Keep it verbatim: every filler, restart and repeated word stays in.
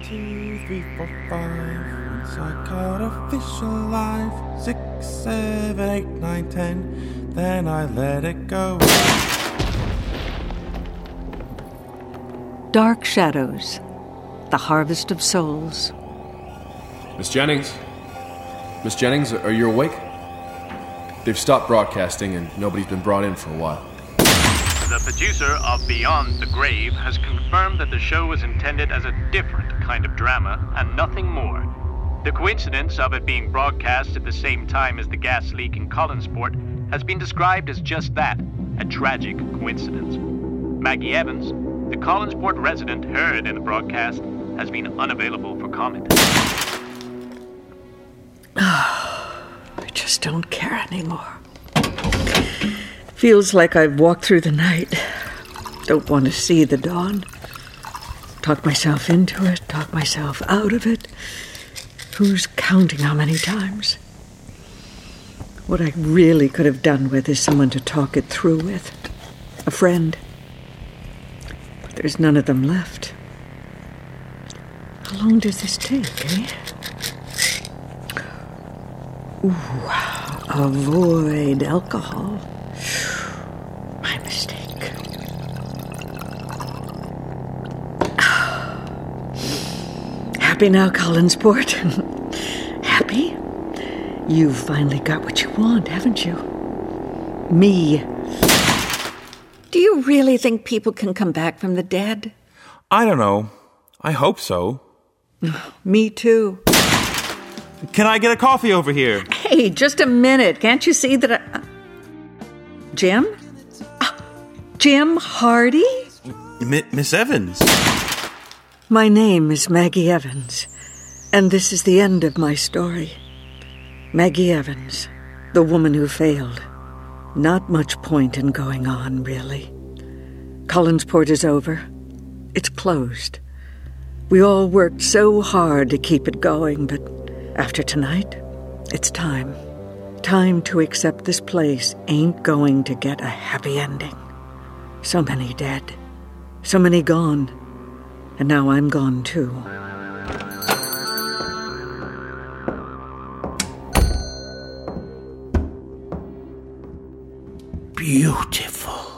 two, three, four, five. Once I cut a fish alive. Six, seven, eight, nine, ten. Then I let it go. Dark Shadows, The Harvest of Souls. Miss Jennings? Miss Jennings, are you awake? They've stopped broadcasting and nobody's been brought in for a while. The producer of Beyond the Grave has confirmed that the show was intended as a different kind of drama and nothing more. The coincidence of it being broadcast at the same time as the gas leak in Collinsport has been described as just that, a tragic coincidence. Maggie Evans, the Collinsport resident heard in the broadcast, has been unavailable for comment. I just don't care anymore. Feels like I've walked through the night. Don't want to see the dawn. Talk myself into it, talk myself out of it. Who's counting how many times? What I really could have done with is someone to talk it through with. A friend. But there's none of them left. How long does this take, eh? Ooh, avoid alcohol. My mistake. Happy now, Collinsport? Happy? You've finally got what you want, haven't you? Me. Do you really think people can come back from the dead? I don't know. I hope so. Me too. Can I get a coffee over here? Hey, just a minute. Can't you see that I... Jim? Ah, Jim Hardy? M- Miss Evans. My name is Maggie Evans, and this is the end of my story. Maggie Evans, the woman who failed. Not much point in going on, really. Collinsport is over. It's closed. We all worked so hard to keep it going, but after tonight, it's time. Time to accept this place ain't going to get a happy ending. So many dead. So many gone. And now I'm gone too. Beautiful.